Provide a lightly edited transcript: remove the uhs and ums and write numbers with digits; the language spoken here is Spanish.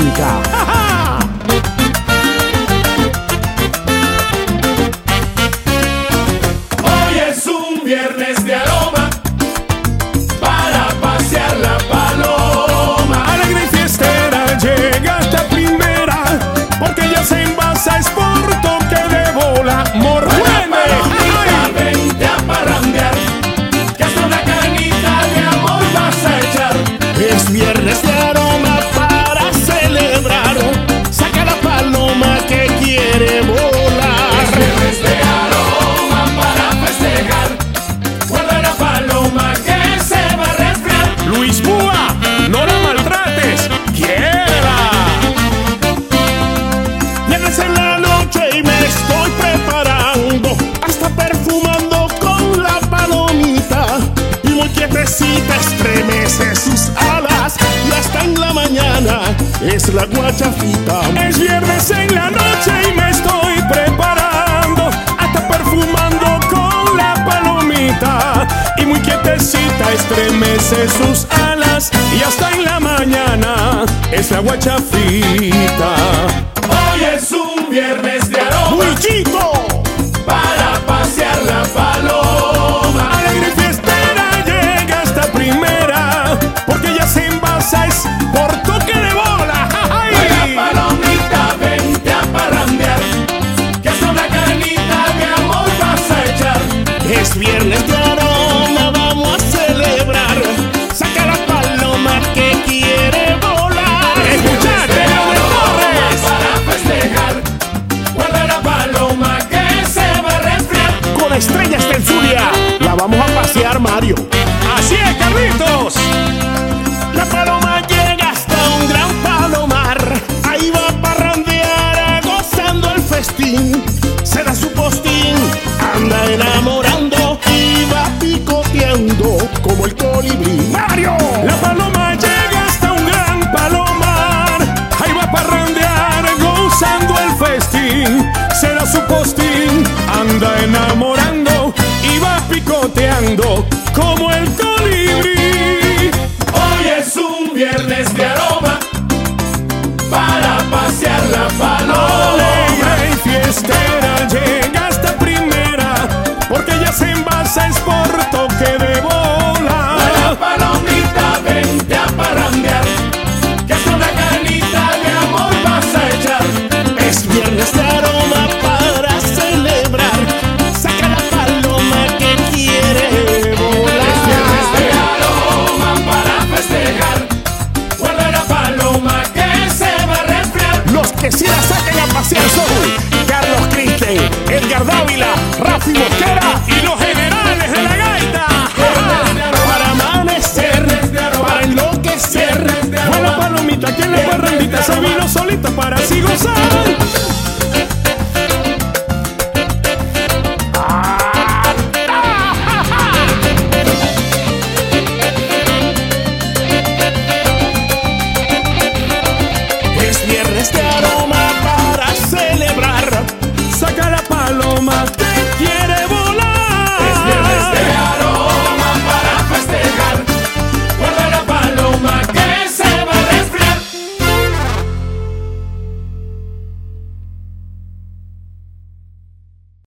electrónica. ¡Ja, ja! Hoy es un viernes de aroma para pasear la paloma. Alegre y fiestera llega esta primera, porque ya se envasa es por toque de bola. ¡Morrueme! Palomita, vente a parrandear, que hasta una canita de amor vas a echar. Es viernes de aroma para celebrar. Saca la paloma que quiere volar. Es viernes de aroma para festejar. Guarda la paloma que se va a resfriar. Luis Búa, no la maltrates, quiérela. Viernes en la noche y me estoy preparando, hasta perfumando con la palomita. Y muy quietecita estremece sus alas, y hasta en la mañana es la guachafita. Es viernes en la noche y me estoy preparando, hasta perfumando con la palomita. Y muy quietecita estremece sus alas, y hasta en la mañana es la guachafita. Hoy es un viernes de aroma ¡Luisito! para pasear la paloma. Alegre y fiestera llega esta primera, porque ya se envasa es por toque de bola. ¡Ay! Oiga, palomita, vente a parrandear, que hasta una canita de amor vas a echar. Es viernes de aroma, vamos a celebrar. Saca la paloma que quiere volar. ¡Escuchate, De Leo de aroma Torres! para festejar. Guarda la paloma que se va a resfriar. Con estrellas de Zulia la vamos a pasear, Mario. ¡Así es, Carlitos! La paloma llega hasta un gran palomar. Ahí va a parrandear, gozando el festín. Se da su postín, anda enamorando y va picoteando como el colibrí. ¡Mario! La paloma llega hasta un gran palomar. Ahí va a parrandear, gozando el festín. Se da su postín, anda enamorando y va picoteando como el colibrí. Hoy es un viernes de aroma para pasear la paloma. Alegre y fiestera llega esta primera, porque ya se envasa es por